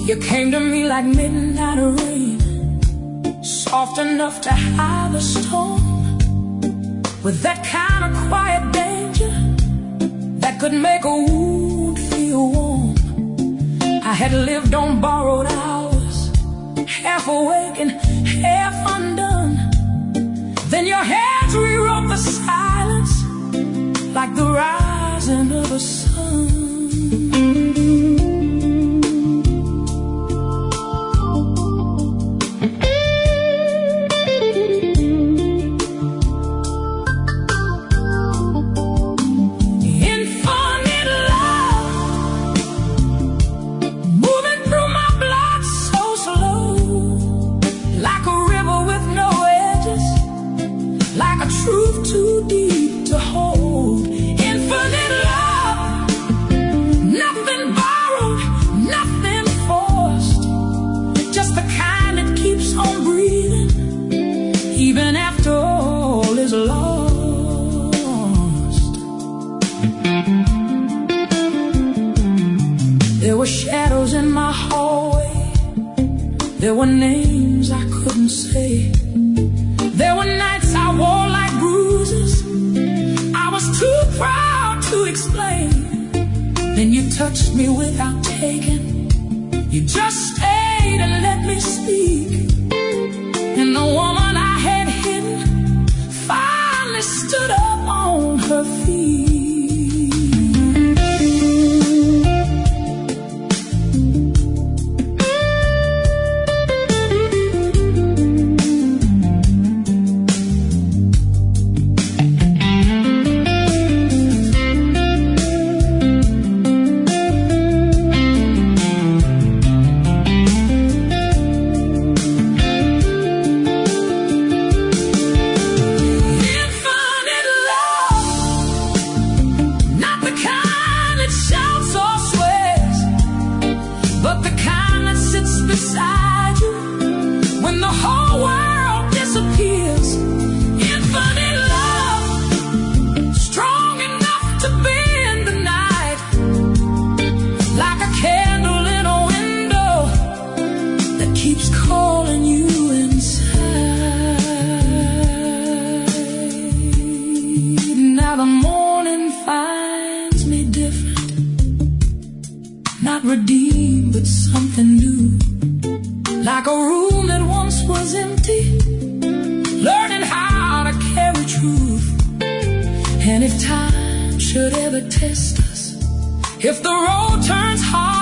You came to me like midnight rain, soft enough to hide the storm, with that kind of quiet danger that could make a wound feel warm. I had lived on borrowed hours, half awake and half undone. Then your hands rewrote the silence like the rising of a sun. Truth too deep to hold. Infinite love, nothing borrowed, nothing forced, just the kind that keeps on breathing even after all is lost. There were shadows in my hallway, there were names I couldn't say, there were nights I wore like bruises I was too proud to explain. Then you touched me without taking, you just stayed and let me speak. And the woman I had hidden finally stood up on her feet. Beside you when the whole world disappears. Infinite love, strong enough to bend the night, like a candle in a window that keeps calling you inside. Now the morning finds me different, not redeemed but something new, like a room that once was empty, learning how to carry truth. And if time should ever test us, if the road turns hard